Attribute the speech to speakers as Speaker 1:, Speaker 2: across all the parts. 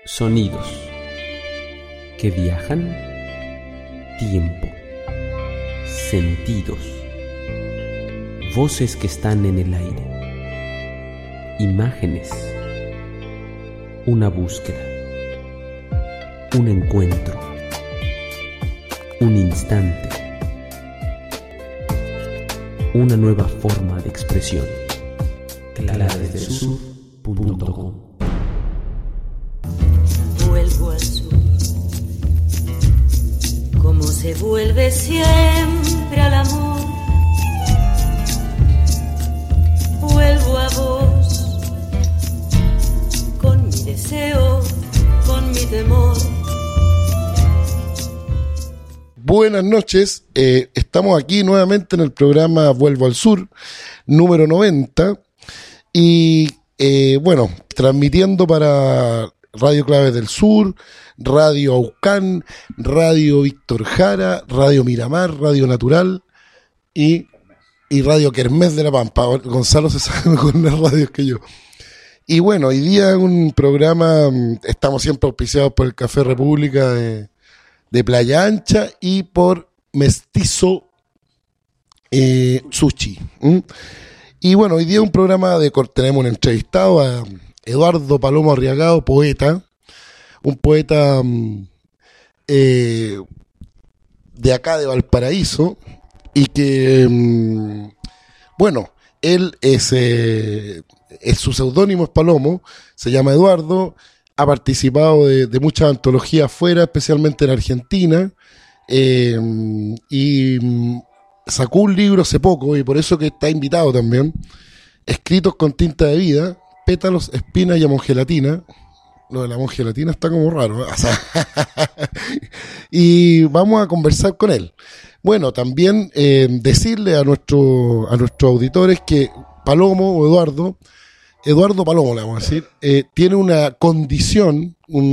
Speaker 1: Sonidos que viajan, tiempo, sentidos, voces que están en el aire, imágenes, una búsqueda, un encuentro, un instante, una nueva forma de expresión. Clavedelsur.com.
Speaker 2: Vuelvo al sur, como se vuelve siempre al amor. Vuelvo a vos, con mi deseo, con mi temor.
Speaker 3: Buenas noches, estamos aquí nuevamente en el programa Vuelvo al Sur, número 90, y bueno, transmitiendo para Radio Claves del Sur, Radio Aucán, Radio Víctor Jara, Radio Miramar, Radio Natural y Radio Kermés de la Pampa. Gonzalo se sabe mejor las radios que yo. Y bueno, hoy día un programa, estamos siempre auspiciados por el Café República de Playa Ancha y por Mestizo Sushi. Y bueno, hoy día un programa tenemos un entrevistado a Eduardo Palomo Arriagado, poeta, un poeta de acá de Valparaíso, y que, bueno, él su seudónimo es Palomo, se llama Eduardo, ha participado de muchas antologías afuera, especialmente en Argentina, y sacó un libro hace poco, y por eso que está invitado también, Escritos con tinta de vida, pétalos, espinas y amongelatina. Lo de la amongelatina está como raro, ¿eh? O sea, y vamos a conversar con él. Bueno, también decirle a nuestros auditores que Palomo o Eduardo Palomo, le vamos a decir, tiene una condición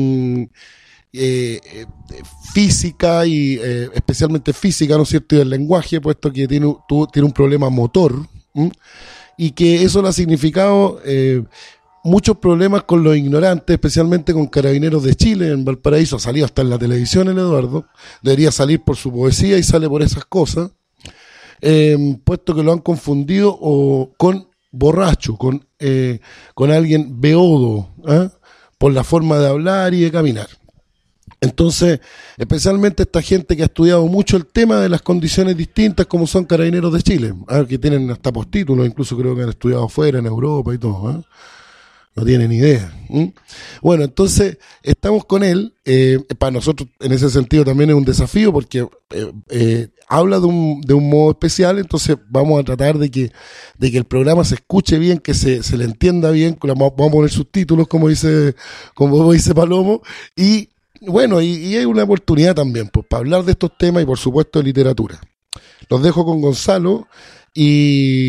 Speaker 3: física y especialmente física, ¿no es cierto?, y del lenguaje, puesto que tiene un problema motor, y que eso le ha significado muchos problemas con los ignorantes, especialmente con Carabineros de Chile en Valparaíso. Ha salido hasta en la televisión el Eduardo, debería salir por su poesía y sale por esas cosas, puesto que lo han confundido con borracho, con alguien beodo, por la forma de hablar y de caminar. Entonces, especialmente esta gente que ha estudiado mucho el tema de las condiciones distintas, como son Carabineros de Chile, que tienen hasta postítulos, incluso creo que han estudiado afuera, en Europa y todo, no tienen idea. Bueno, entonces estamos con él. Para nosotros en ese sentido también es un desafío, porque habla de un modo especial. Entonces vamos a tratar de que el programa se escuche bien, que se le entienda bien. Vamos a poner subtítulos, como dice Palomo, y bueno, y hay una oportunidad también pues, para hablar de estos temas y por supuesto de literatura. Los dejo con Gonzalo. Y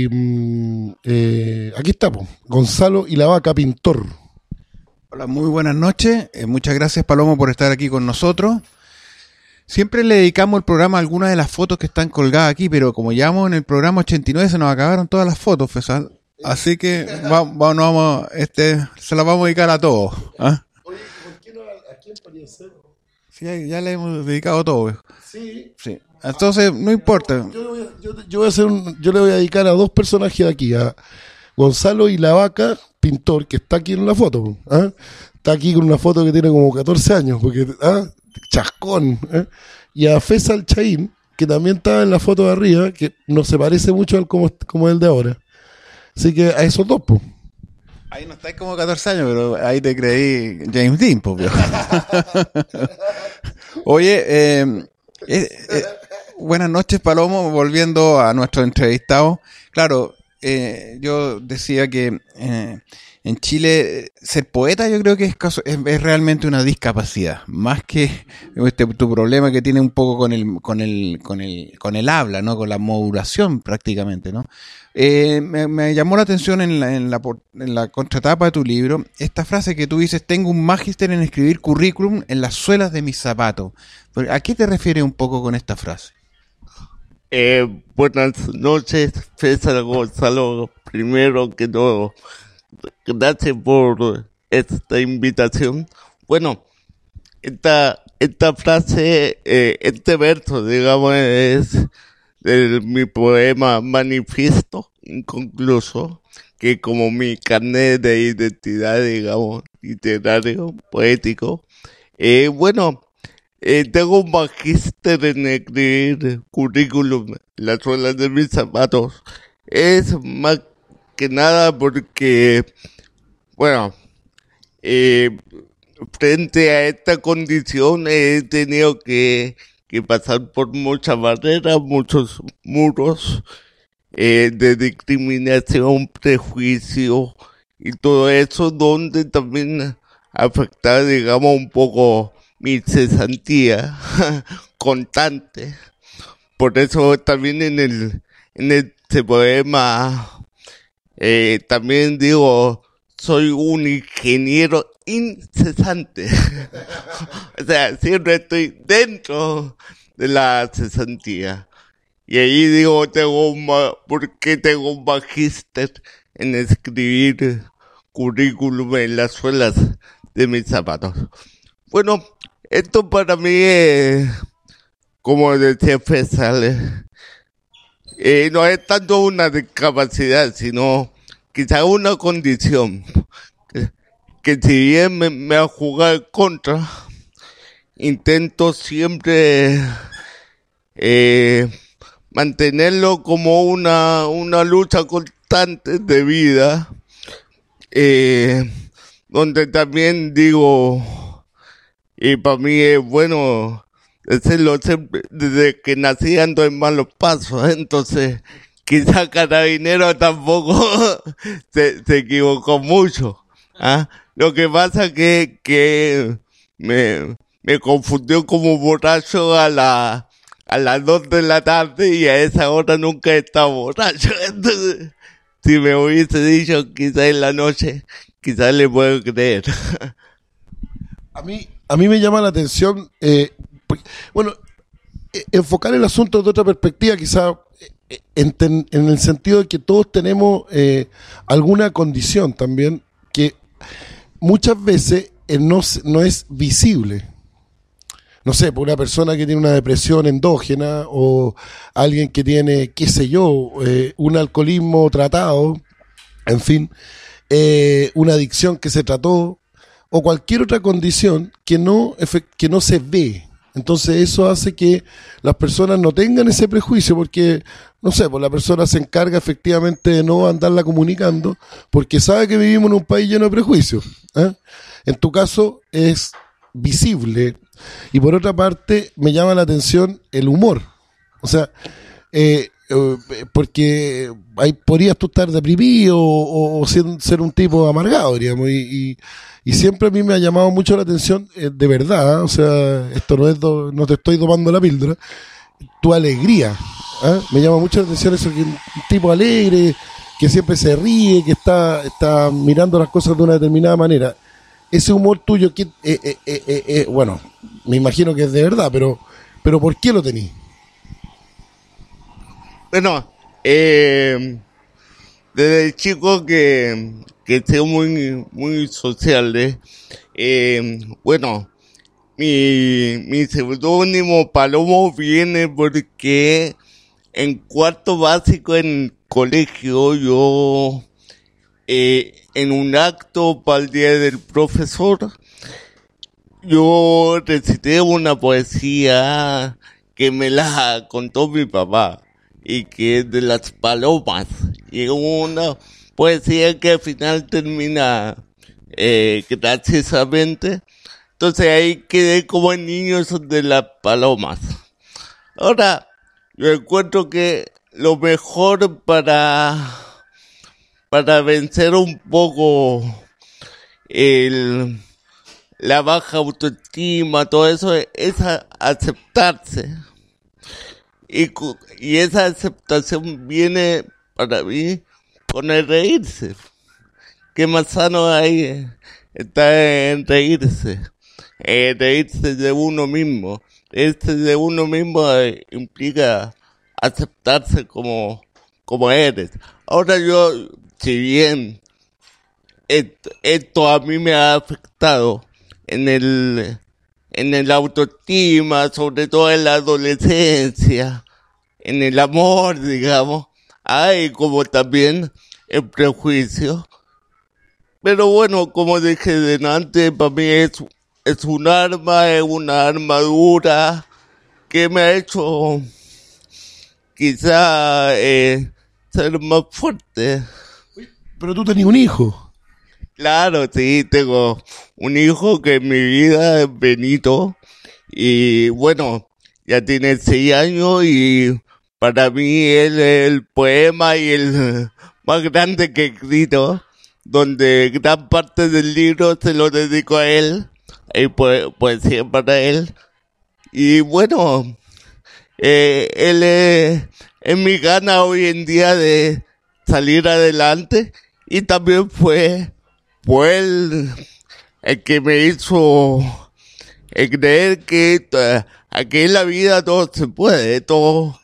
Speaker 3: aquí estamos, Gonzalo y la Vaca, pintor.
Speaker 4: Hola, muy buenas noches. Muchas gracias, Palomo, por estar aquí con nosotros. Siempre le dedicamos el programa a algunas de las fotos que están colgadas aquí, pero como llevamos en el programa 89 se nos acabaron todas las fotos, Fesal. Así que se las vamos a dedicar a todos. ¿Ah?
Speaker 3: Oye, ¿por qué no a quién podría ser?
Speaker 4: Sí, ya le hemos dedicado todo.
Speaker 3: Sí.
Speaker 4: Entonces, no importa.
Speaker 3: Yo le voy a dedicar a dos personajes de aquí, a Gonzalo y la Vaca, pintor, que está aquí en la foto. Está aquí con una foto que tiene como 14 años, porque chascón. Y a Fesal Chaín, que también está en la foto de arriba, que no se parece mucho al como el de ahora. Así que a esos dos, pues.
Speaker 4: Ahí no estáis como 14 años, pero ahí te creí James Dean, pues. Oye, buenas noches, Palomo, volviendo a nuestro entrevistado. Claro, yo decía que en Chile ser poeta yo creo que es realmente una discapacidad, más que tu problema que tiene un poco con el habla, ¿no? Con la modulación prácticamente, ¿no? Me llamó la atención en la contratapa de tu libro esta frase que tú dices: tengo un magíster en escribir currículum en las suelas de mis zapatos. ¿A qué te refieres un poco con esta frase?
Speaker 5: Buenas noches, César Gonzalo. Primero que todo, gracias por esta invitación. Bueno, esta frase, este verso, digamos, es de mi poema Manifiesto Inconcluso, que como mi carnet de identidad, digamos, literario, poético. Bueno, tengo un magíster en escribir currículum en las suelas de mis zapatos. Es más que nada porque, bueno, frente a esta condición he tenido que pasar por muchas barreras, muchos muros de discriminación, prejuicio y todo eso, donde también afecta, digamos, un poco mi cesantía constante. Por eso también en este poema también digo, soy un ingeniero incesante. O sea, siempre estoy dentro de la cesantía. Y ahí digo, ¿por qué tengo un magíster en escribir currículum en las suelas de mis zapatos? Bueno, esto para mí es, como decía Fesal, no es tanto una discapacidad, sino quizá una condición. Que si bien me ha jugado contra, intento siempre mantenerlo como una lucha constante de vida, donde también digo, y para mí es bueno decirlo siempre, desde que nací ando en malos pasos, entonces quizá Carabinero tampoco se equivocó mucho. ¿Ah? Lo que pasa que me confundió como borracho a las 2 de la tarde y a esa hora nunca he estado borracho. Entonces, si me hubiese dicho quizá en la noche, quizá le puedo creer.
Speaker 3: A mí me llama la atención, bueno, enfocar el asunto de otra perspectiva, quizá en el sentido de que todos tenemos alguna condición también que muchas veces no es visible. No sé, por una persona que tiene una depresión endógena o alguien que tiene, qué sé yo, un alcoholismo tratado, en fin, una adicción que se trató o cualquier otra condición que no se ve. Entonces eso hace que las personas no tengan ese prejuicio porque, no sé, pues la persona se encarga efectivamente de no andarla comunicando porque sabe que vivimos en un país lleno de prejuicios. En tu caso es visible. Y por otra parte me llama la atención el humor. O sea, porque ahí podrías tú estar deprimido o ser un tipo amargado, digamos, y siempre a mí me ha llamado mucho la atención, de verdad, o sea, esto no te estoy tomando la píldora, tu alegría, me llama mucho la atención eso, que un tipo alegre, que siempre se ríe, que está mirando las cosas de una determinada manera. Ese humor tuyo, bueno, me imagino que es de verdad, pero ¿por qué lo tenés?
Speaker 5: Bueno, desde chico que soy muy social, bueno, mi seudónimo Palomo viene porque en cuarto básico en colegio yo, en un acto para el día del profesor, yo recité una poesía que me la contó mi papá y que es de las palomas, y una poesía que al final termina graciosamente. Entonces ahí quedé como el niño de las palomas. Ahora, yo encuentro que lo mejor para vencer un poco la baja autoestima, todo eso, es aceptarse. Y esa aceptación viene para mí con el reírse. ¿Qué más sano hay? Está en reírse. Reírse de uno mismo. Reírse de uno mismo implica aceptarse como eres. Ahora yo, si bien esto a mí me ha afectado en el autoestima, sobre todo en la adolescencia, en el amor, digamos. Hay como también el prejuicio. Pero bueno, como dije delante, para mí es una armadura que me ha hecho quizá ser más fuerte.
Speaker 3: Pero tú tenías un hijo.
Speaker 5: Claro, sí, tengo un hijo que en mi vida es Benito. Y bueno, ya tiene 6 años y para mí él es el poema y el más grande que he escrito, donde gran parte del libro se lo dedico a él, hay poesía para él. Y bueno, él es mi gana hoy en día de salir adelante, y también fue él el que me hizo creer que aquí en la vida todo se puede, todo.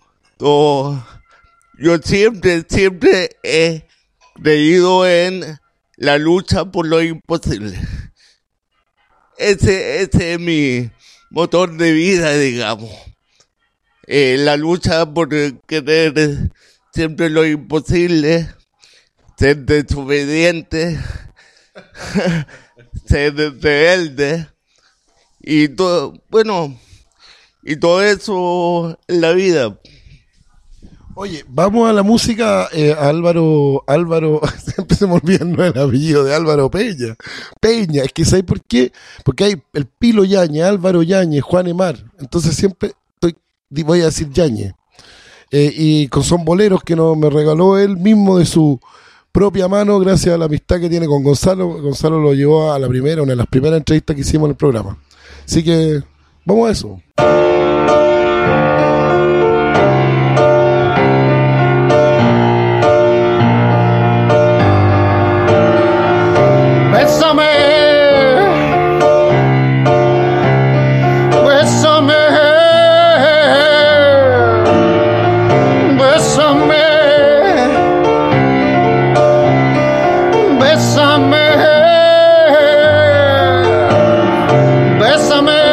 Speaker 5: Yo siempre he creído en la lucha por lo imposible. Ese es mi motor de vida, digamos. La lucha por querer siempre lo imposible, ser desobediente, ser rebelde, y todo, bueno, y todo eso en la vida.
Speaker 3: Oye, vamos a la música. Álvaro, siempre se me olvida el apellido de Álvaro Peña. Es que ¿sabes por qué? Porque hay el Pilo Yáñez, Álvaro Yáñez, Juan Emar. Entonces siempre voy a decir Yáñez. Y son boleros que me regaló él mismo de su propia mano, gracias a la amistad que tiene con Gonzalo. Gonzalo lo llevó a una de las primeras entrevistas que hicimos en el programa. Así que vamos a eso.
Speaker 6: Bésame, bésame, bésame, bésame, bésame,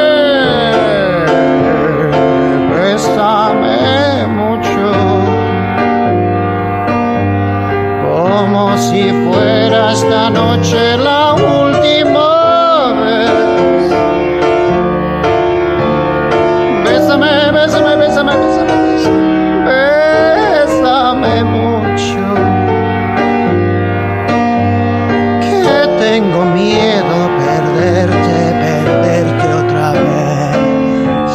Speaker 6: bésame mucho, como si fuera esta noche la última vez. Bésame, bésame, bésame, bésame, bésame mucho, que tengo miedo perderte otra vez.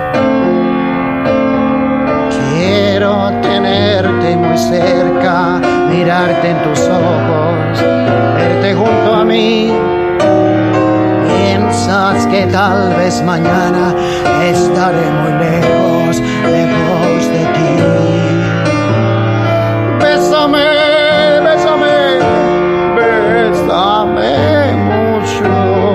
Speaker 6: Quiero tenerte muy cerca, mirarte en tus ojos, verte junto a mí. Piensas que tal vez mañana estaré muy lejos de ti. Bésame, bésame, bésame mucho,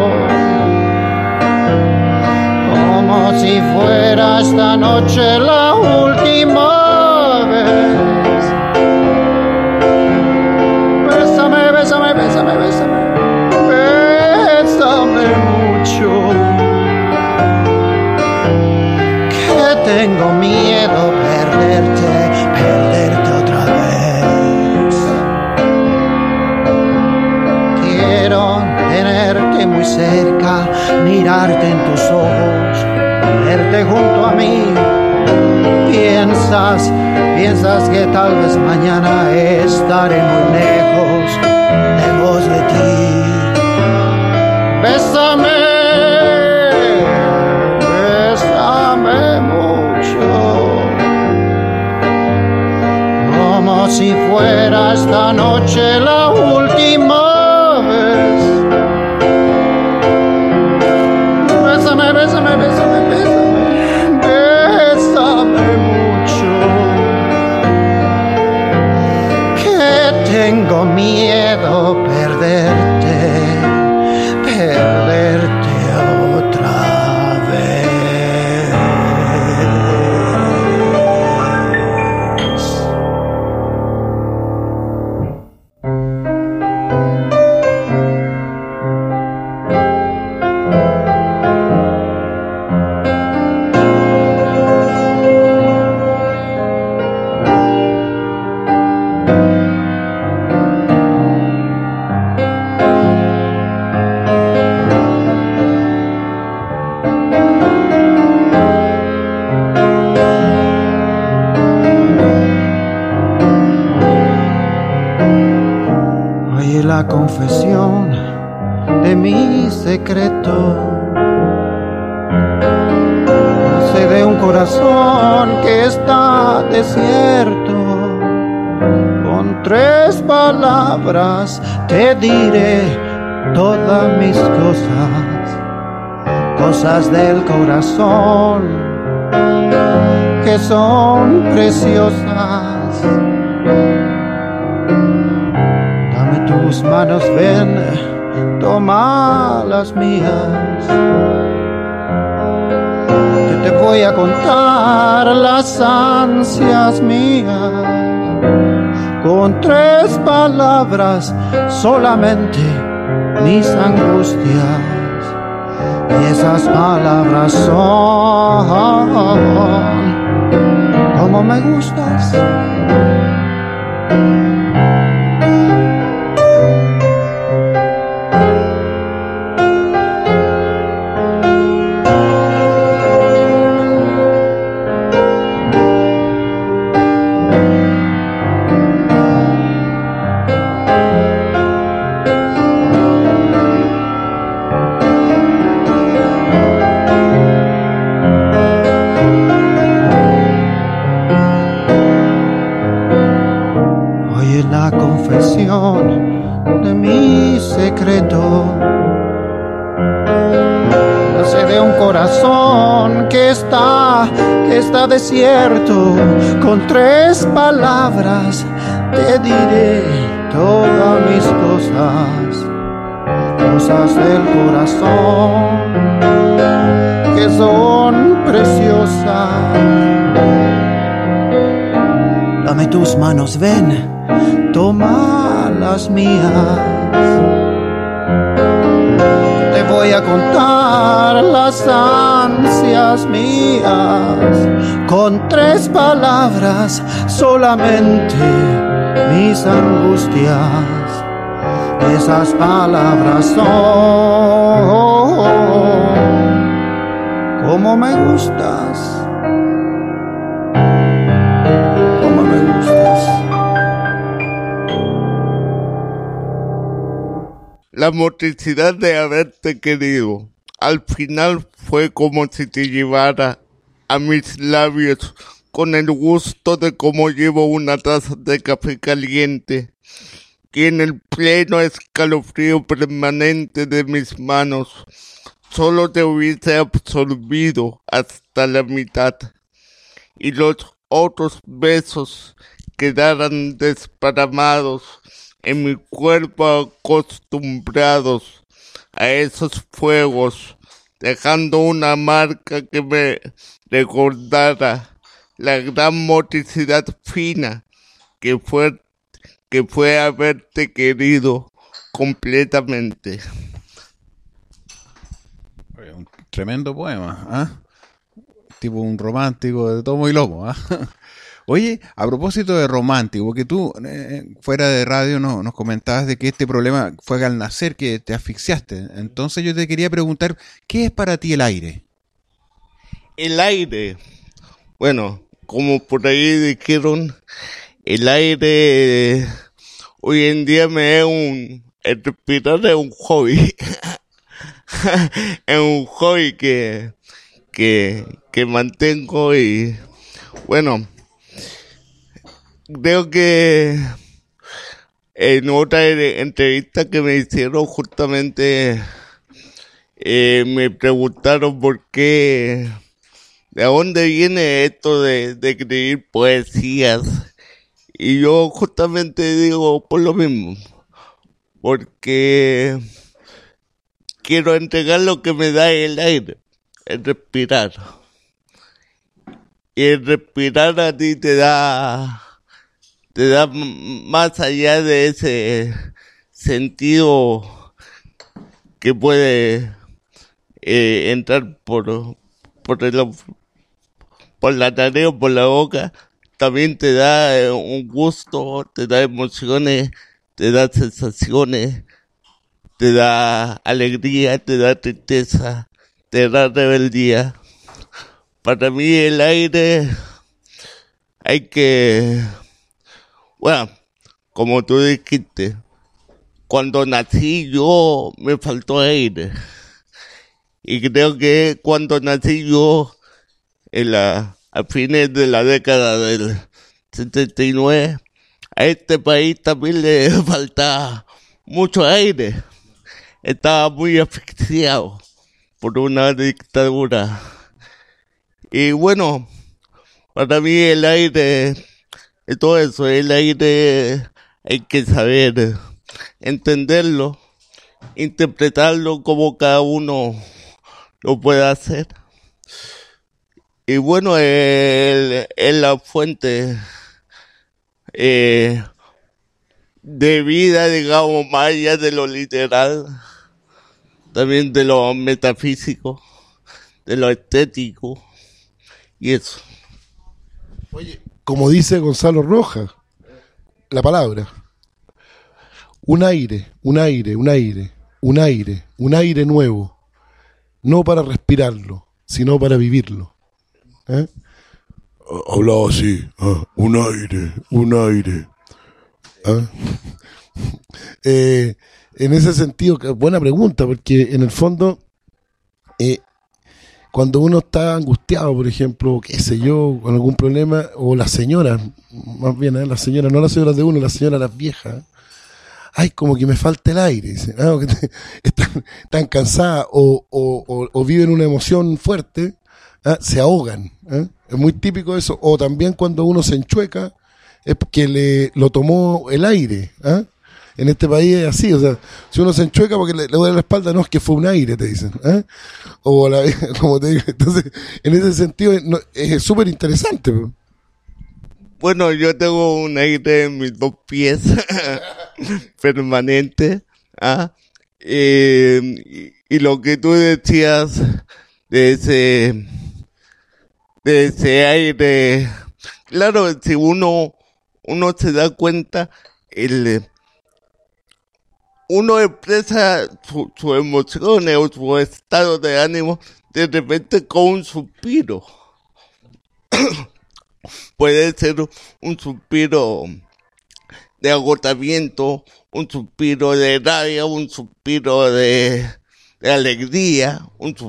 Speaker 6: como si fuera esta noche la última vez. Bésame, bésame, bésame, bésame, bésame mucho, que tengo miedo perderte otra vez. Quiero tenerte muy cerca, mirarte en tus ojos, verte junto a mí. Piensas que tal vez mañana estaré muy lejos de ti. Bésame, bésame mucho, como si fuera esta noche la última vez. Bésame, bésame, bésame, bésame, bésame mucho, que tengo miedo perderte otra vez. secreto. Nace de un corazón que está desierto. Con 3 palabras te diré todas mis cosas, cosas del corazón que son preciosas. Dame tus manos, ven, toma las mías, que te voy a contar las ansias mías. Con 3 palabras solamente mis angustias, y esas palabras son como me gustas. De mi secreto, nace de un corazón que está desierto. Con 3 palabras te diré todas mis cosas, cosas del corazón que son preciosas. Dame tus manos, ven, toma las mías, te voy a contar las ansias mías. Con 3 palabras solamente mis angustias, esas palabras son como me gustas.
Speaker 5: La motricidad de haberte querido, al final fue como si te llevara a mis labios con el gusto de cómo llevo una taza de café caliente, que en el pleno escalofrío permanente de mis manos solo te hubiese absorbido hasta la mitad, y los otros besos quedaran desparramados en mi cuerpo, acostumbrados a esos fuegos, dejando una marca que me recordara la gran motricidad fina que fue haberte querido completamente.
Speaker 4: Un tremendo poema, ¿ah? Tipo un romántico de tomo y lomo, ¿ah? Oye, a propósito de romántico, porque tú fuera de radio nos comentabas de que este problema fue al nacer que te asfixiaste. Entonces yo te quería preguntar, ¿qué es para ti el aire?
Speaker 5: El aire, bueno, como por ahí dijeron, el aire hoy en día el respirar es un hobby. Es un hobby que mantengo y bueno, creo que en otra entrevista que me hicieron justamente me preguntaron por qué, de dónde viene esto de escribir poesías, y yo justamente digo por lo mismo, porque quiero entregar lo que me da el aire, el respirar. Y el respirar a ti te da más allá de ese sentido que puede entrar por la nariz o por la boca. También te da un gusto, te da emociones, te da sensaciones, te da alegría, te da tristeza, te da rebeldía. Para mí el aire bueno, como tú dijiste, cuando nací yo me faltó aire. Y creo que cuando nací yo, a fines de la década del 79, a este país también le faltaba mucho aire. Estaba muy asfixiado por una dictadura. Y bueno, para mí el aire, todo eso, el aire hay que saber entenderlo, interpretarlo como cada uno lo puede hacer. Y bueno, es la fuente de vida, digamos, más allá de lo literal, también de lo metafísico, de lo estético, y eso.
Speaker 3: Oye, como dice Gonzalo Rojas, la palabra, un aire, un aire, un aire, un aire, un aire nuevo, no para respirarlo, sino para vivirlo. Hablaba así, un aire, un aire. En ese sentido, buena pregunta, porque en el fondo, cuando uno está angustiado, por ejemplo, qué sé yo, con algún problema, o las señoras, más bien, las señoras, no las señoras de uno, las señoras, las viejas, ay, como que me falta el aire, dicen, están cansadas o viven una emoción fuerte, se ahogan, es muy típico eso. O también cuando uno se enchueca es porque lo tomó el aire. En este país es así, o sea, si uno se enchueca porque le duele la espalda, no, es que fue un aire, te dicen, o como te digo. Entonces, en ese sentido es súper interesante.
Speaker 5: Bueno, yo tengo un aire en mis dos pies permanente, y lo que tú decías de ese aire, claro, si uno se da cuenta, uno expresa sus emociones o su estado de ánimo de repente con un suspiro. Puede ser un suspiro de agotamiento, un suspiro de rabia, un suspiro de alegría,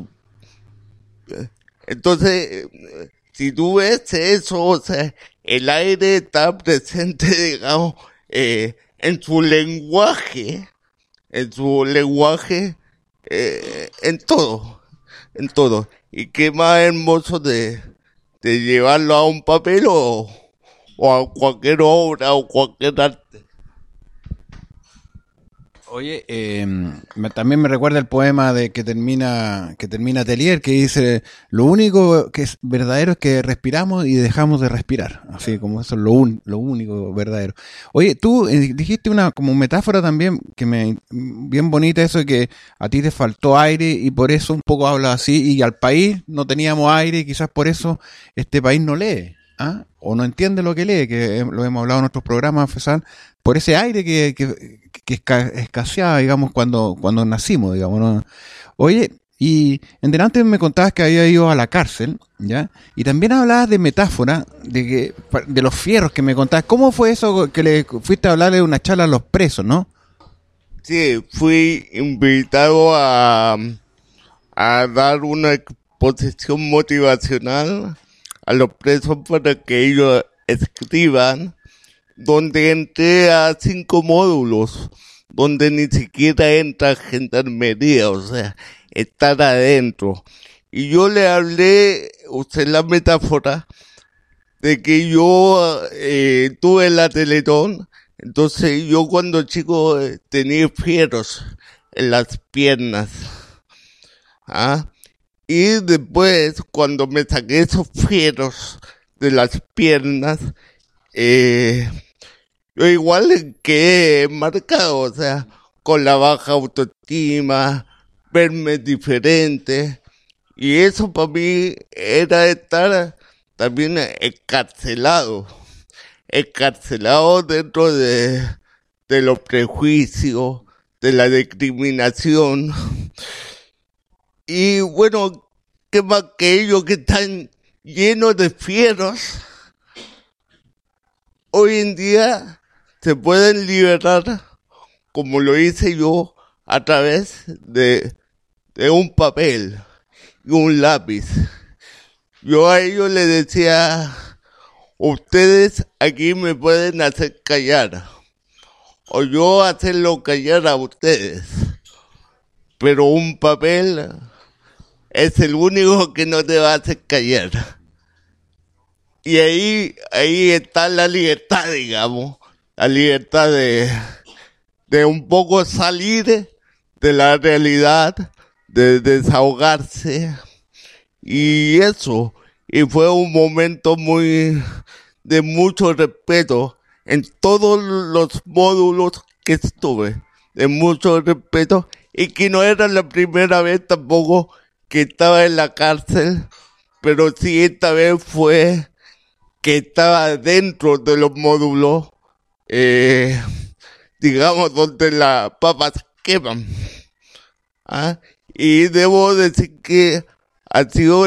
Speaker 5: Entonces, si tú ves eso, o sea, el aire está presente, digamos, en su lenguaje, en todo. Y qué más hermoso de llevarlo a un papel o a cualquier obra o cualquier arte.
Speaker 4: Oye, también me recuerda el poema de que termina Atelier, que dice: lo único que es verdadero es que respiramos y dejamos de respirar. Así como eso es lo único verdadero. Oye, tú dijiste una como metáfora también bien bonita, eso de que a ti te faltó aire y por eso un poco hablas así, y al país no teníamos aire y quizás por eso este país no lee, o no entiende lo que lee, que lo hemos hablado en nuestros programas, Fesal, por ese aire que escaseaba, digamos, cuando nacimos, digamos, ¿no? Oye, y en delante me contabas que había ido a la cárcel, ¿ya? Y también hablabas de metáfora, de los fierros que me contabas. ¿Cómo fue eso que le fuiste a hablarle de una charla a los presos, no?
Speaker 5: Sí, fui invitado a dar una exposición motivacional a los presos para que ellos escriban, donde entré a 5 módulos, donde ni siquiera entra gendarmería, o sea, estar adentro. Y yo le hablé, usé la metáfora de que yo tuve la Teletón, entonces yo cuando chico tenía fieros en las piernas, y después cuando me saqué esos fieros de las piernas, yo igual quedé marcado, o sea, con la baja autoestima, verme diferente, y eso para mí era estar también encarcelado dentro de los prejuicios, de la discriminación. Y bueno, qué más que ellos que están llenos de fieros, hoy en día se pueden liberar, como lo hice yo, a través de un papel. y un lápiz. Yo a ellos les decía, ustedes aquí me pueden hacer callar, o yo hacerlo callar a ustedes, pero un papel es el único que no te va a hacer callar. Y ahí está la libertad, digamos, la libertad de un poco salir de la realidad, de desahogarse, y eso. Y fue un momento de mucho respeto en todos los módulos que estuve, de mucho respeto, y que no era la primera vez tampoco que estaba en la cárcel, pero sí esta vez fue que estaba dentro de los módulos, digamos, donde las papas queman. ¿Ah? Y debo decir que ha sido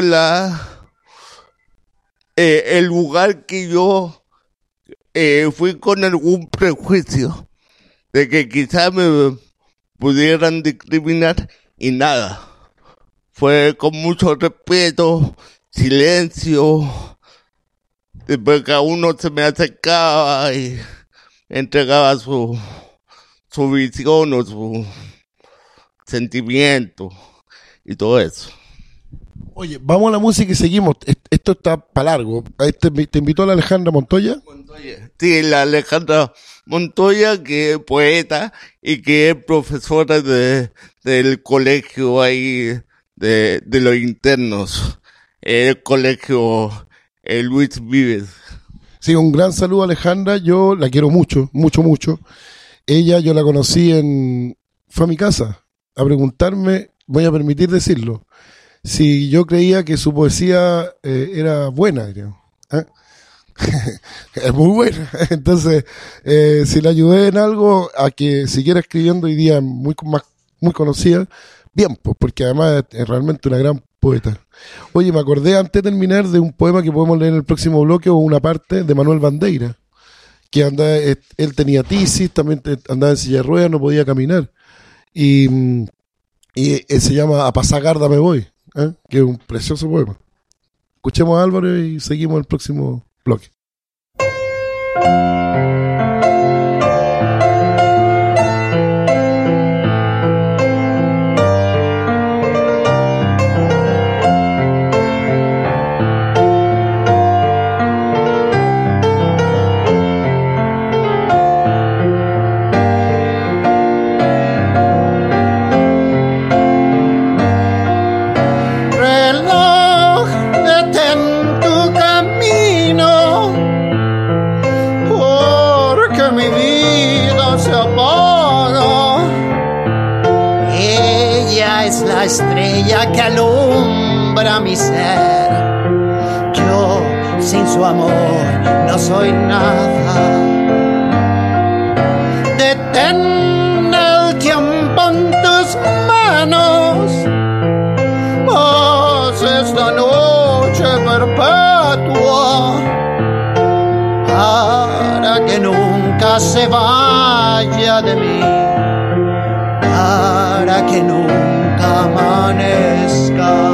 Speaker 5: el lugar que yo fui con algún prejuicio de que quizás me pudieran discriminar, y nada. Fue con mucho respeto, silencio. Después cada uno se me acercaba y entregaba su visión o su sentimiento y todo eso.
Speaker 3: Oye, vamos a la música y seguimos. Esto está para largo. ¿Te invitó la Alejandra Montoya?
Speaker 5: Sí, la Alejandra Montoya, que es poeta y que es profesora del colegio ahí de los internos, el colegio Luis Vives.
Speaker 3: Sí, un gran saludo a Alejandra. Yo la quiero mucho, mucho, mucho. Ella, yo la conocí fue a mi casa a preguntarme, voy a permitir decirlo, si yo creía que su poesía era buena, digamos. Es muy buena. Entonces, si le ayudé en algo a que siguiera escribiendo hoy día muy conocida, bien, pues, porque además es realmente una gran poeta. Oye, me acordé antes de terminar de un poema que podemos leer en el próximo bloque, o una parte de Manuel Bandeira, que él tenía tisis, también andaba en silla de ruedas, no podía caminar, y se llama A Pasagarda me voy, que es un precioso poema. Escuchemos a Álvaro y seguimos el próximo bloque.
Speaker 6: La estrella que alumbra mi ser. Yo sin su amor no soy nada. Detén el tiempo en tus manos. Haz esta noche perpetua para que nunca se vaya de mí, para que nunca amanezca.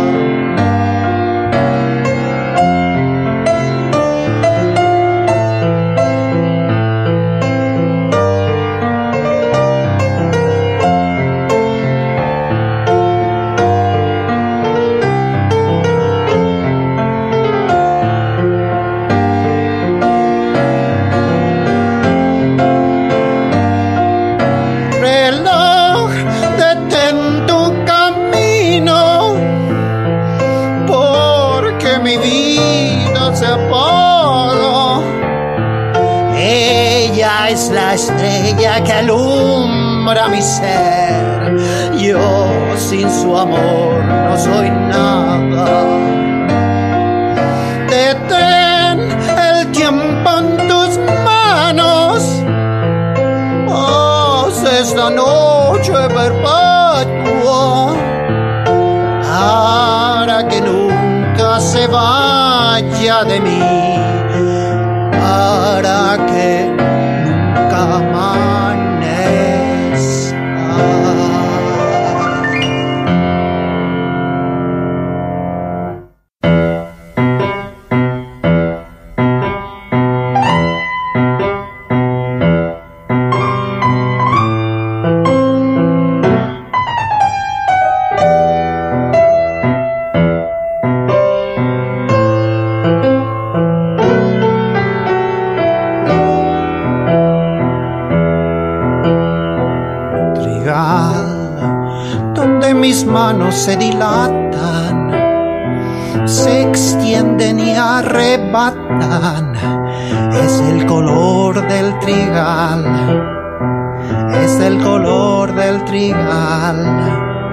Speaker 6: Es la estrella que alumbra mi ser. Yo sin su amor no soy nada. Detén el tiempo en tus manos. Haz esta noche perpetua para que nunca se vaya de mí, para que amanezca. manos se dilatan, se extienden y arrebatan. Es el color del trigal, es el color del trigal.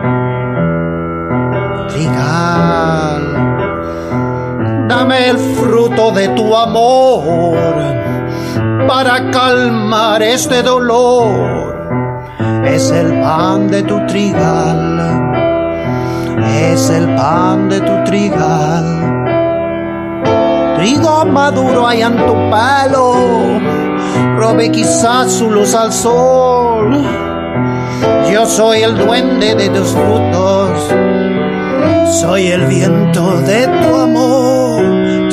Speaker 6: Trigal, dame el fruto de tu amor para calmar este dolor. Es el pan de tu trigal, es el pan de tu trigal. Trigo maduro hay en tu pelo, robe quizás su luz al sol. Yo soy el duende de tus frutos, soy el viento de tu amor.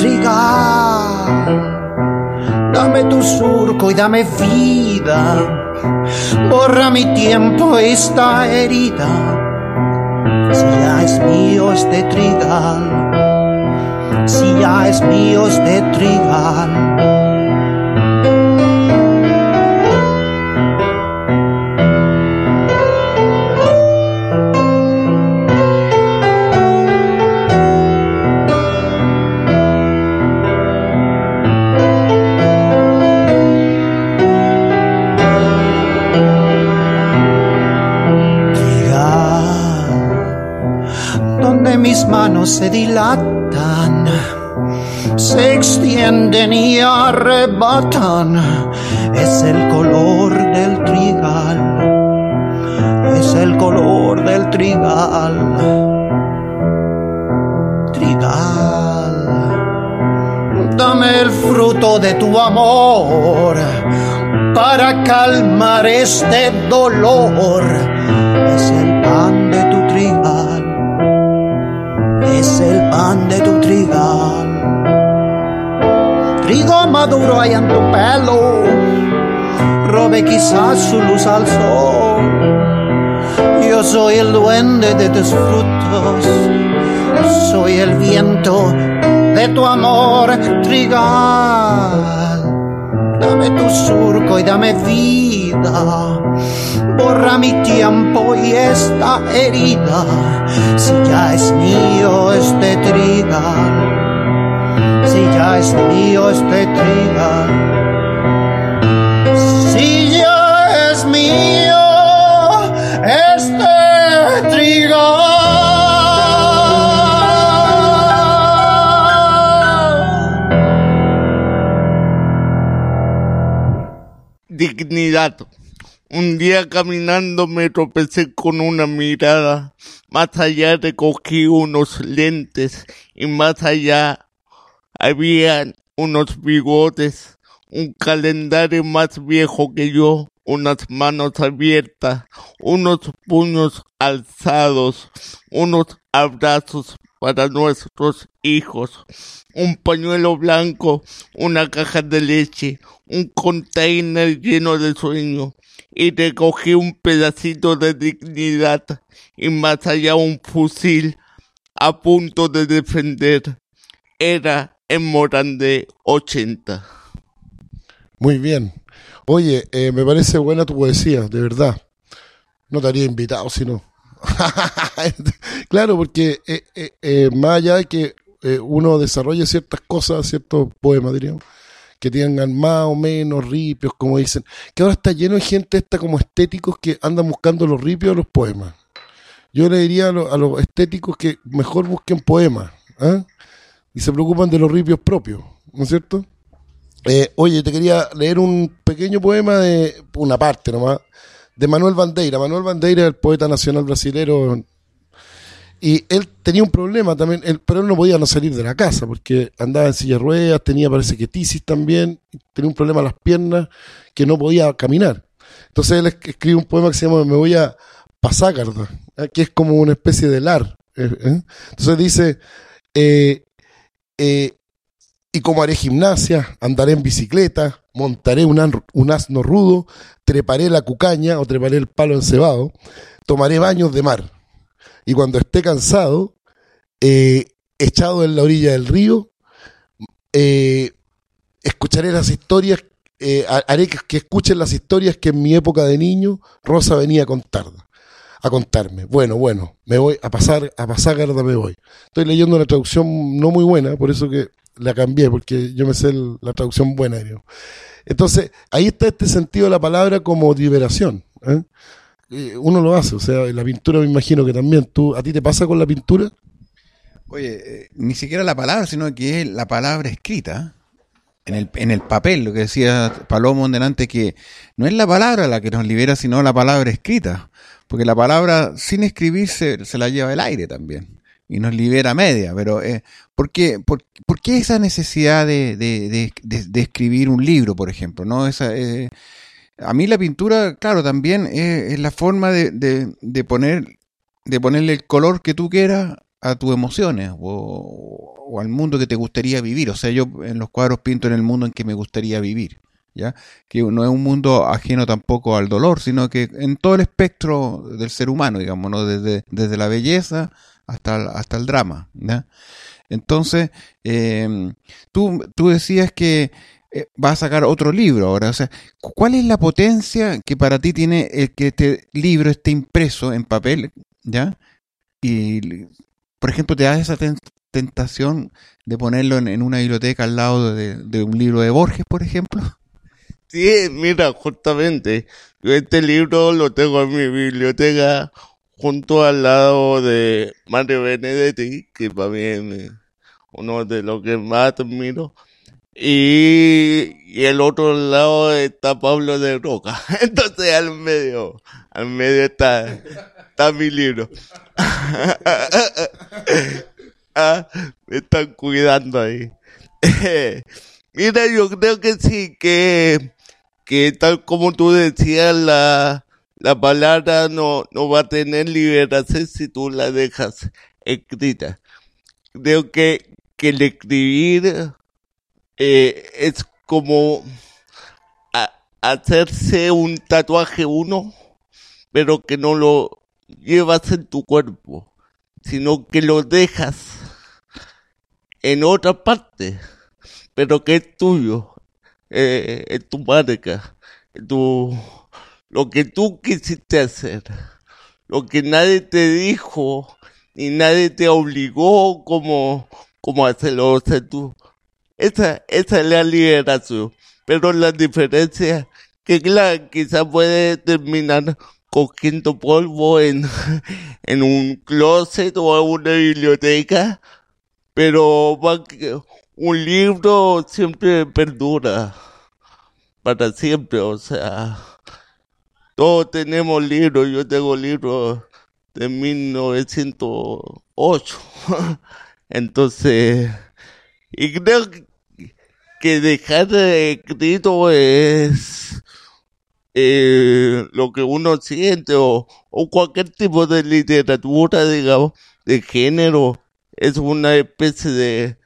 Speaker 6: Trigal, dame tu surco y dame vida, borra mi tiempo esta herida. Si ya es mío este trigal, si ya es mío este trigal. Mis manos se dilatan, se extienden y arrebatan. Es el color del trigal, es el color del trigal. Trigal, dame el fruto de tu amor para calmar este dolor. Es el pan de tu trigal, es el pan de tu trigal. Trigo maduro hay en tu pelo, robe quizás su luz al sol. Yo soy el duende de tus frutos, soy el viento de tu amor. Trigal, dame tu surco y dame vida, borra mi tiempo y esta herida. Si ya es mío este trigal, si ya es mío este trigal, si ya es mío este trigal.
Speaker 5: Dignidad. Un día caminando me tropecé con una mirada, más allá recogí unos lentes y más allá habían unos bigotes, un calendario más viejo que yo, unas manos abiertas, unos puños alzados, unos abrazos para nuestros hijos, un pañuelo blanco, una caja de leche, un container lleno de sueño. Y recogí un pedacito de dignidad y más allá un fusil a punto de defender. Era en Morandé 80.
Speaker 3: Muy bien. Oye, me parece buena tu poesía, de verdad. No te habría invitado si no. Claro, porque más allá de que uno desarrolle ciertas cosas, ciertos poemas, diríamos, que tengan más o menos ripios, como dicen, que ahora está lleno de gente como estéticos que andan buscando los ripios de los poemas. Yo le diría a los estéticos que mejor busquen poemas, ¿eh? Y se preocupan de los ripios propios, ¿no es cierto? Oye, te quería leer un pequeño poema de una parte nomás, de Manuel Bandeira. Manuel Bandeira es el poeta nacional brasilero. Y él tenía un problema también, pero él no podía no salir de la casa porque andaba en silla de ruedas, tenía parece que tisis también, tenía un problema en las piernas que no podía caminar. Entonces él escribe un poema que se llama Me voy a Pasácarda, que es como una especie de lar. Entonces dice, y como haré gimnasia, andaré en bicicleta, montaré un asno rudo, treparé la cucaña o treparé el palo encebado, tomaré baños de mar. Y cuando esté cansado, echado en la orilla del río, escucharé las historias, haré que escuchen las historias que en mi época de niño Rosa venía a contar. a contarme. Bueno, me voy a pasar, me voy. Estoy leyendo una traducción no muy buena, por eso que la cambié, porque yo me sé la traducción buena, digamos. Entonces, ahí está este sentido de la palabra como liberación, ¿eh? Uno lo hace, o sea, la pintura me imagino que también. ¿A ti te pasa con la pintura?
Speaker 4: Oye, ni siquiera la palabra, sino que es la palabra escrita, en el papel, lo que decía Palomo delante, que no es la palabra la que nos libera, sino la palabra escrita, porque la palabra sin escribir se la lleva el aire también, y nos libera a media, pero ¿por qué esa necesidad de escribir un libro, por ejemplo? ¿No? A mí la pintura, claro, también es la forma de ponerle el color que tú quieras a tus emociones o al mundo que te gustaría vivir. O sea, yo en los cuadros pinto en el mundo en que me gustaría vivir, ¿ya? Que no es un mundo ajeno tampoco al dolor, sino que en todo el espectro del ser humano, digamos, ¿no? Desde la belleza hasta el drama, ¿ya? Entonces, tú decías que vas a sacar otro libro ahora. O sea, ¿cuál es la potencia que para ti tiene el que este libro esté impreso en papel, ¿ya? Y, por ejemplo, ¿te da esa tentación de ponerlo en una biblioteca al lado de un libro de Borges, por ejemplo?
Speaker 5: Sí, mira, justamente, yo este libro lo tengo en mi biblioteca junto al lado de Mario Benedetti, que para mí es uno de los que más admiro. Y el otro lado está Pablo de Roca. Entonces al medio está mi libro. Me están cuidando ahí. Mira, yo creo que sí, que tal como tú decías, la palabra no va a tener liberación si tú la dejas escrita. Creo que el escribir es como hacerse un tatuaje uno, pero que no lo llevas en tu cuerpo, sino que lo dejas en otra parte, pero que es tuyo, es tu marca, lo que tú quisiste hacer, lo que nadie te dijo, ni nadie te obligó como hacerlo, o sea, tú. Esa es la liberación, pero la diferencia que claro, quizás puede terminar cogiendo polvo en un closet o en una biblioteca, pero un libro siempre perdura para siempre, o sea, todos tenemos libros, yo tengo libros de 1908, entonces, y creo que dejar escrito es lo que uno siente o cualquier tipo de literatura, digamos, de género, es una especie de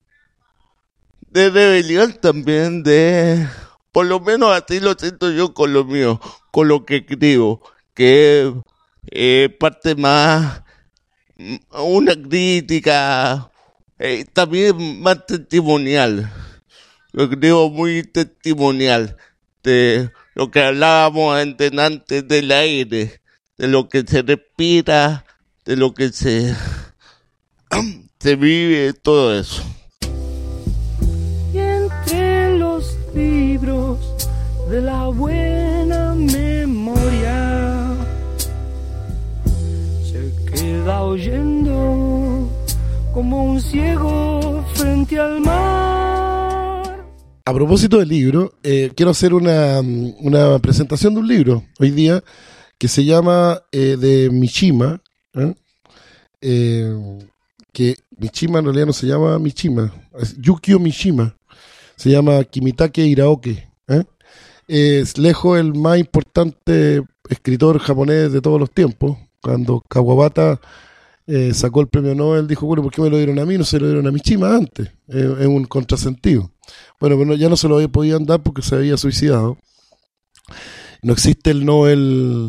Speaker 5: rebelión también, por lo menos así lo siento yo con lo mío, con lo que escribo, que es parte más, una crítica, también más testimonial. Yo creo muy testimonial de lo que hablábamos antes del aire, de lo que se respira, de lo que se vive, todo eso.
Speaker 7: Y entre los libros de la buena memoria se queda oyendo como un ciego frente al mar.
Speaker 3: A propósito del libro, quiero hacer una presentación de un libro hoy día que se llama de Mishima, que Mishima en realidad no se llama Mishima, es Yukio Mishima, se llama Kimitake Hiraoke. Es lejos el más importante escritor japonés de todos los tiempos. Cuando Kawabata sacó el premio Nobel, dijo, bueno, ¿por qué me lo dieron a mí? No se lo dieron a Mishima antes. Es un contrasentido. Bueno, pero ya no se lo podían dar porque se había suicidado. No existe el Nobel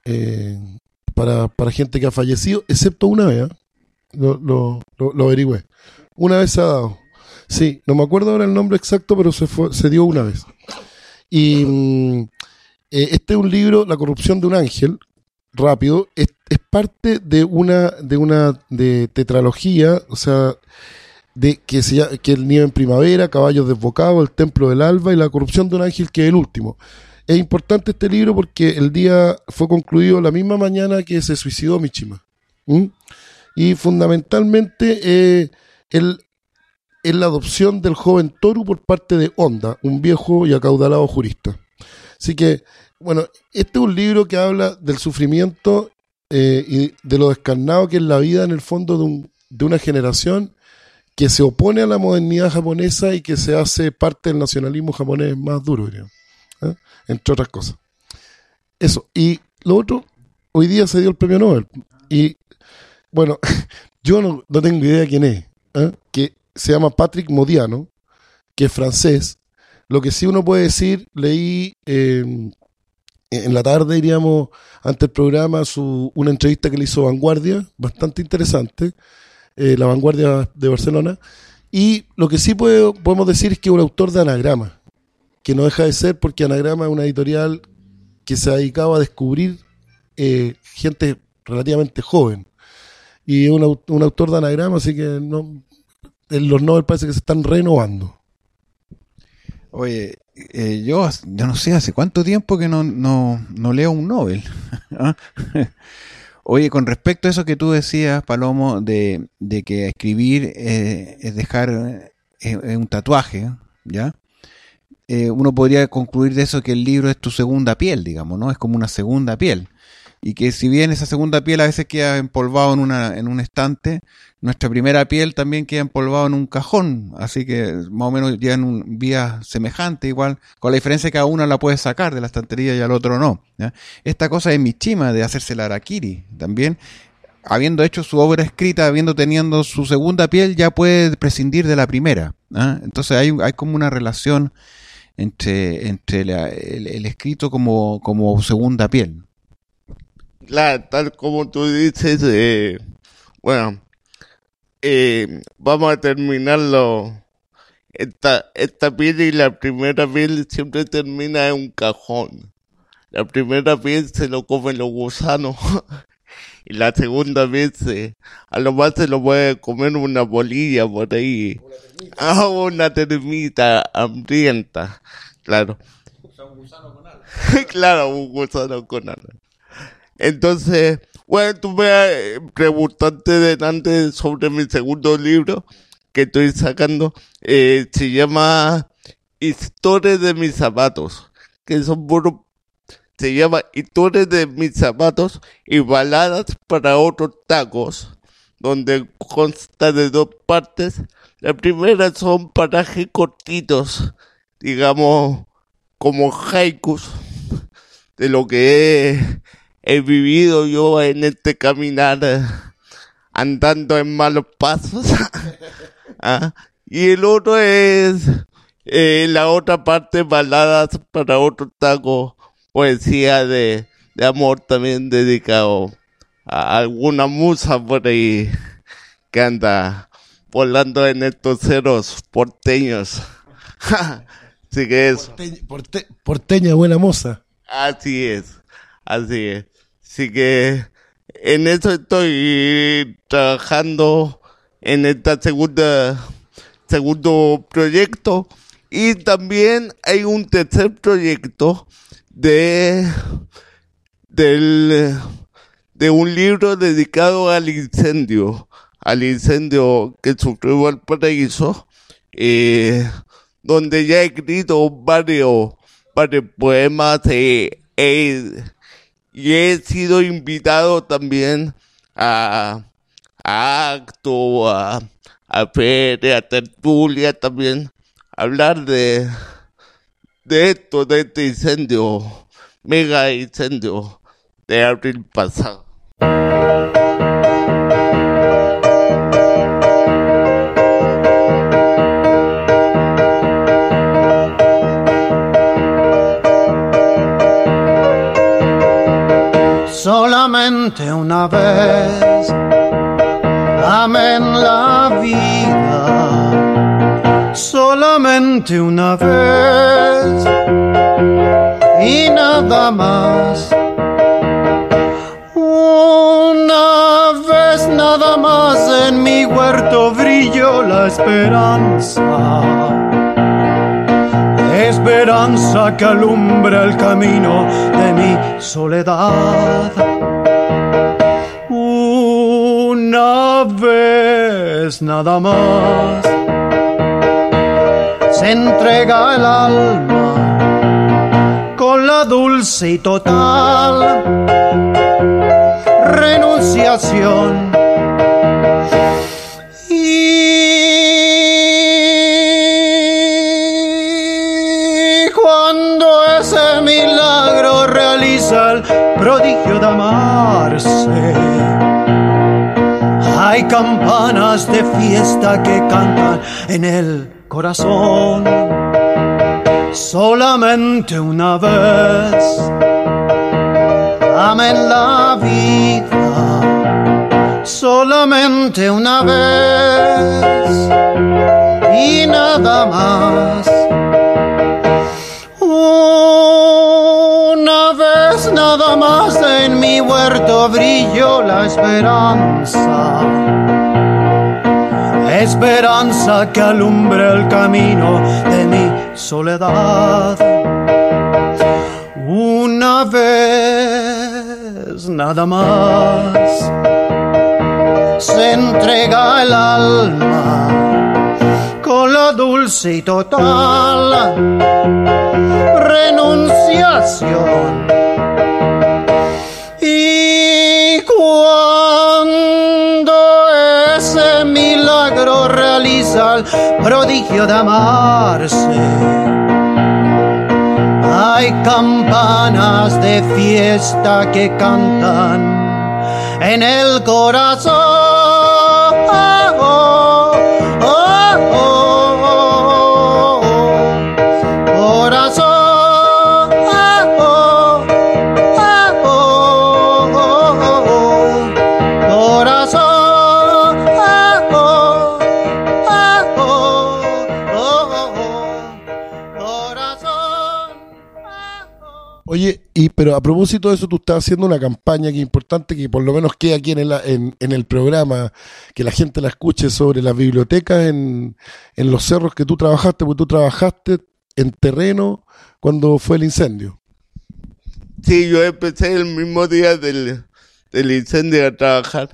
Speaker 3: para gente que ha fallecido, excepto una vez. Lo averigüé. Una vez se ha dado. Sí, no me acuerdo ahora el nombre exacto, pero se dio una vez. Y este es un libro, La corrupción de un ángel, rápido. es parte de tetralogía, o sea, que el Nieve en Primavera, Caballos Desbocados, El Templo del Alba y La Corrupción de un Ángel, que es el último. Es importante este libro porque el día fue concluido la misma mañana que se suicidó Mishima. Y fundamentalmente es la adopción del joven Toru por parte de Honda, un viejo y acaudalado jurista. Así que, bueno, este es un libro que habla del sufrimiento y de lo descarnado que es la vida en el fondo de una generación que se opone a la modernidad japonesa y que se hace parte del nacionalismo japonés más duro, diría, entre otras cosas. Eso. Y lo otro, hoy día se dio el premio Nobel. Y, bueno, yo no tengo idea quién es, que se llama Patrick Modiano, que es francés. Lo que sí uno puede decir, leí en la tarde, diríamos, antes del programa, una entrevista que le hizo Vanguardia, bastante interesante, la Vanguardia de Barcelona, y lo que sí podemos decir es que es un autor de Anagrama, que no deja de ser, porque Anagrama es una editorial que se ha dedicado a descubrir gente relativamente joven, y es un autor de Anagrama, así que los Nobel parece que se están renovando.
Speaker 4: Oye, yo no sé, hace cuánto tiempo que no leo un Nobel. Oye, con respecto a eso que tú decías, Palomo, de que escribir es dejar un tatuaje, ¿ya? Uno podría concluir de eso que el libro es tu segunda piel, digamos, ¿no? Es como una segunda piel. Y que si bien esa segunda piel a veces queda empolvado en un estante, nuestra primera piel también queda empolvado en un cajón, así que más o menos llevan vías semejantes, igual, con la diferencia que a una la puedes sacar de la estantería y al otro no, ¿ya? Esta cosa de Mishima, de hacerse el harakiri, también, habiendo hecho su obra escrita, teniendo su segunda piel, ya puede prescindir de la primera, ¿eh? Entonces hay como una relación entre el escrito como segunda piel.
Speaker 5: Claro, tal como tú dices, bueno, vamos a terminarlo. Esta piel y la primera piel siempre termina en un cajón. La primera piel se lo comen los gusanos y la segunda piel a lo más se lo puede comer una polilla por ahí. Una termita hambrienta, claro. Un gusano con alas. Claro, un gusano con alas. Entonces, bueno, tú me preguntaste delante sobre mi segundo libro que estoy sacando, se llama Historias de mis zapatos, que se llama Historias de mis zapatos y baladas para otros tacos, donde consta de 2 partes. La primera son parajes cortitos, digamos, como haikus, de lo que he vivido yo en este caminar, andando en malos pasos. Y el otro es la otra parte, baladas para otro taco, poesía de amor también dedicado a alguna musa por ahí que anda volando en estos ceros porteños. Así que eso.
Speaker 3: Porteña, buena moza.
Speaker 5: Así es. Así que en eso estoy trabajando en esta segundo proyecto, y también hay un tercer proyecto de un libro dedicado al incendio que sufrió Valparaíso, donde ya he escrito varios poemas y he sido invitado también a acto, a feria, a tertulia también, a hablar de este incendio, mega incendio de abril pasado.
Speaker 6: Solamente una vez amé en la vida, solamente una vez y nada más. Una vez nada más en mi huerto brilló la esperanza. Esperanza que alumbra el camino de mi soledad. Una vez nada más se entrega el alma con la dulce y total renunciación. Y cuando ese milagro realiza el prodigio de amarse, hay campanas de fiesta que cantan en el corazón. Solamente una vez amen la vida, solamente una vez y nada más. Una vez nada más en mi huerto brilló la esperanza. Esperanza que alumbra el camino de mi soledad. Una vez nada más se entrega el alma con la dulce y total renunciación. Y cuando ese milagro realiza el prodigio de amarse, hay campanas de fiesta que cantan en el corazón.
Speaker 3: Oye, pero a propósito de eso, tú estás haciendo una campaña que es importante, que por lo menos quede aquí en el programa, que la gente la escuche, sobre las bibliotecas en los cerros que tú trabajaste, porque tú trabajaste en terreno cuando fue el incendio.
Speaker 5: Sí, yo empecé el mismo día del incendio a trabajar.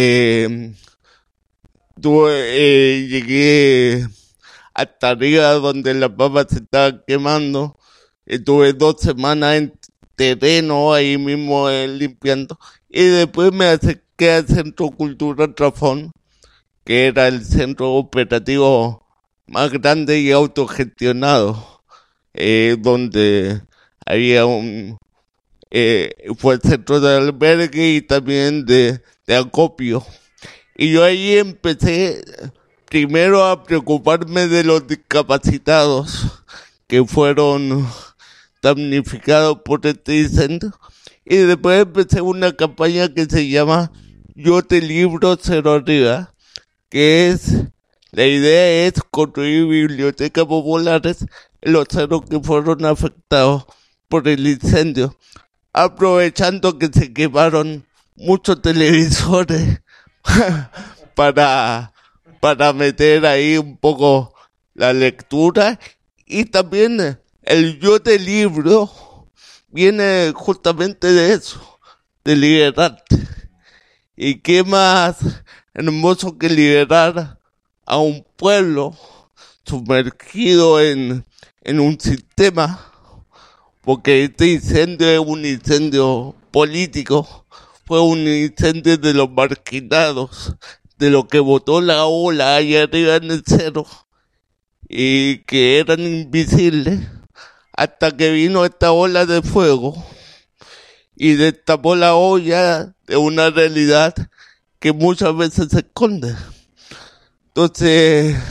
Speaker 5: Llegué hasta arriba donde las papas se estaban quemando. Estuve 2 semanas en terreno ahí mismo limpiando, y después me acerqué al Centro Cultural Trafón, que era el centro operativo más grande y autogestionado, donde había fue el centro de albergue y también de acopio. Y yo ahí empecé primero a preocuparme de los discapacitados que fueron damnificados por este incendio, y después empecé una campaña que se llama Yo te libro cero arriba, que la idea es construir bibliotecas populares en los cerros que fueron afectados por el incendio, aprovechando que se quemaron muchos televisores para meter ahí un poco la lectura. Y también el yo te libro viene justamente de eso, de liberarte. Y qué más hermoso que liberar a un pueblo sumergido en un sistema, porque este incendio es un incendio político, fue un incendio de los marginados, de lo que botó la ola allá arriba en el cerro, y que eran invisibles, hasta que vino esta ola de fuego y destapó la olla de una realidad que muchas veces se esconde. Entonces,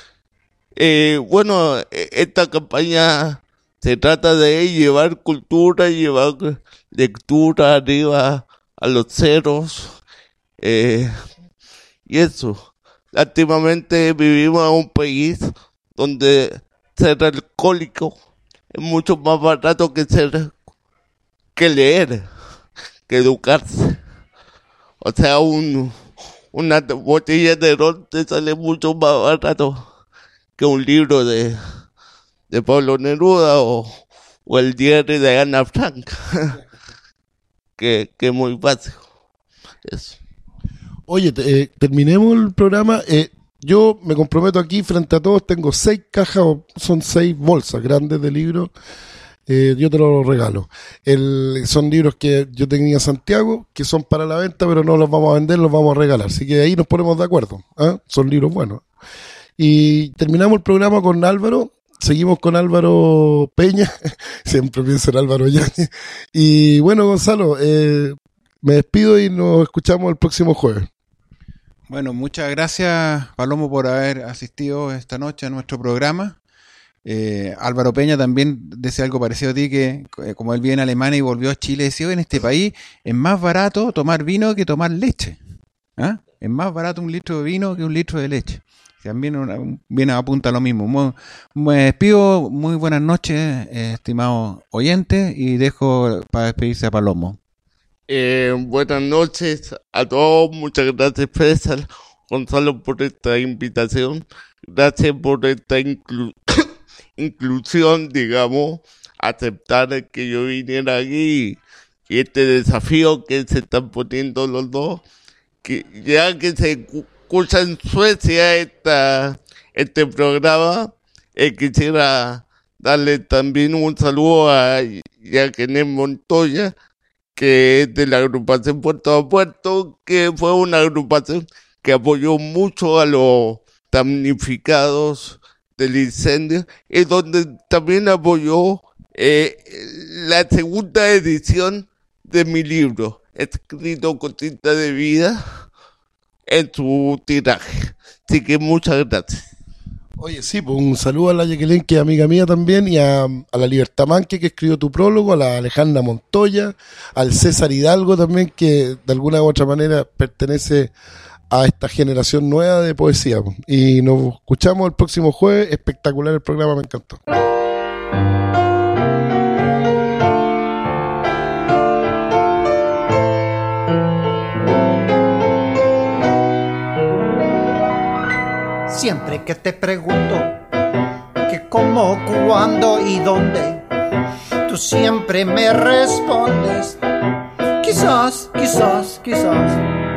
Speaker 5: esta campaña se trata de llevar cultura, llevar lectura arriba a los cerros, y eso. Lástimamente vivimos en un país donde ser alcohólico es mucho más barato que leer, que educarse. O sea, una botella de ron te sale mucho más barato que un libro de Pablo Neruda o el diario de Ana Frank, que es muy básico. Eso.
Speaker 3: Oye, terminemos el programa. Yo me comprometo aquí frente a todos, tengo 6 cajas, son 6 bolsas grandes de libros. Yo te los regalo. Son libros que yo tenía en Santiago, que son para la venta, pero no los vamos a vender, los vamos a regalar. Así que ahí nos ponemos de acuerdo. Son libros buenos. Y terminamos el programa con Álvaro. Seguimos con Álvaro Peña. Siempre pienso en Álvaro Yáñez. Y bueno, Gonzalo, me despido y nos escuchamos el próximo jueves.
Speaker 4: Bueno, muchas gracias, Palomo, por haber asistido esta noche a nuestro programa. Álvaro Peña también decía algo parecido a ti, que como él vive en Alemania y volvió a Chile, decía: en este país es más barato tomar vino que tomar leche. Es más barato un litro de vino que un litro de leche. También viene apunta lo mismo. Me despido, muy buenas noches, estimados oyentes, y dejo para despedirse a Palomo.
Speaker 5: Buenas noches a todos, muchas gracias, César, Gonzalo, por esta invitación. Gracias por esta inclusión, digamos, aceptar que yo viniera aquí y este desafío que se están poniendo los dos, que ya que se escucha en Suecia este programa, quisiera darle también un saludo a Jacqueline Montoya, que es de la agrupación Puerto a Puerto, que fue una agrupación que apoyó mucho a los damnificados del incendio, y donde también apoyó la segunda edición de mi libro, escrito con tinta de vida, en su tiraje. Así que muchas gracias.
Speaker 3: Oye, sí, pues un saludo a la Jacqueline, que es amiga mía también, y a la Libertad Manque, que escribió tu prólogo, a la Alejandra Montoya, al César Hidalgo también, que de alguna u otra manera pertenece a esta generación nueva de poesía. Y nos escuchamos el próximo jueves. Espectacular el programa, me encantó.
Speaker 6: Siempre que te pregunto que cómo, cuándo y dónde, tú siempre me respondes quizás, quizás, quizás.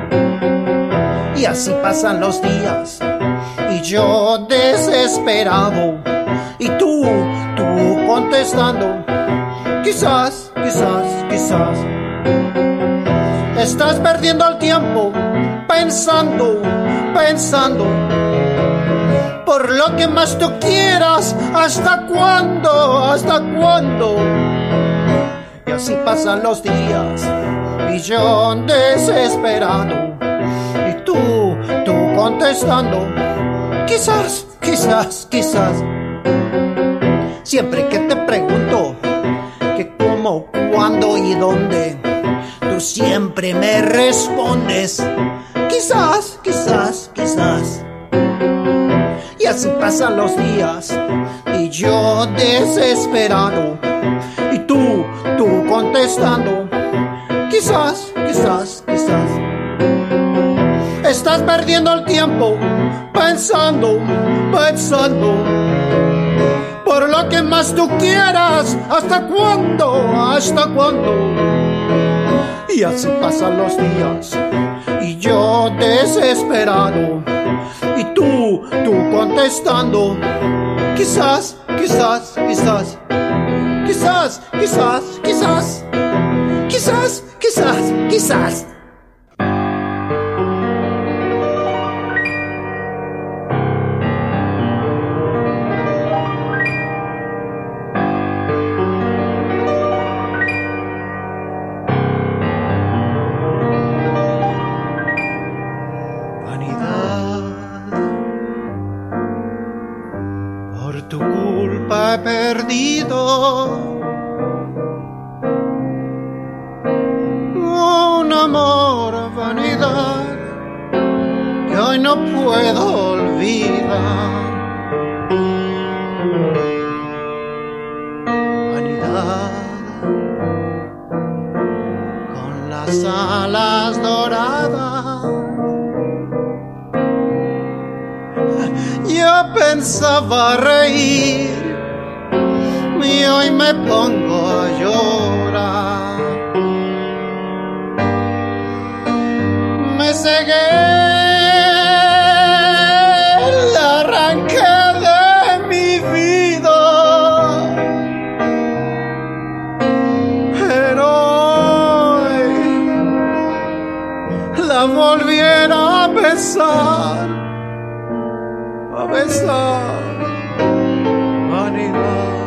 Speaker 6: Y así pasan los días y yo desesperado y tú contestando quizás, quizás, quizás. Estás perdiendo el tiempo pensando por lo que más tú quieras. ¿Hasta cuándo? ¿Hasta cuándo? Y así pasan los días y yo desesperado y tú contestando quizás, quizás, quizás. Siempre que te pregunto que cómo, cuándo y dónde, tú siempre me respondes quizás, quizás, quizás. Y así pasan los días y yo desesperado y tú contestando quizás, quizás, quizás. Estás perdiendo el tiempo pensando por lo que más tú quieras. ¿Hasta cuándo? ¿Hasta cuándo? Y así pasan los días y yo desesperado y tú contestando quizás, quizás, quizás, quizás, quizás, quizás, quizás, quizás, quizás. Un amor, vanidad, que hoy no puedo olvidar. Vanidad, con las alas doradas Yo pensaba reír y hoy me pongo a llorar. Me cegué el arranque de mi vida, pero hoy la volviera a besar, vanidad.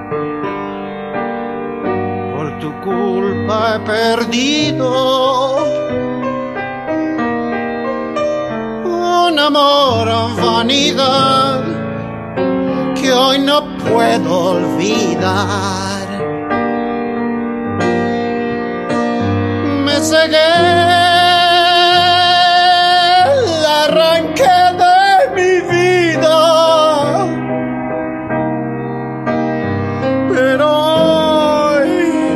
Speaker 6: Por tu culpa he perdido un amor, vanidad, que hoy no puedo olvidar. Me cegué el arranque de mi vida, pero hoy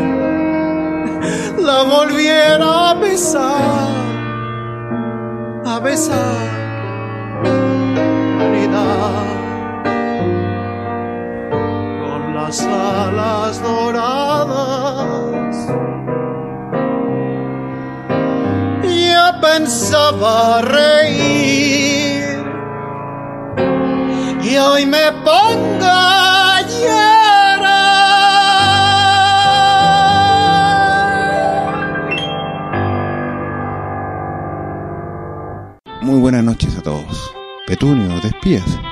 Speaker 6: la volviera a besar, vanidad, con las alas doradas. Yo pensaba reír y hoy me pongo a llorar.
Speaker 4: Muy buenas noches a todos. Petunio, despídase.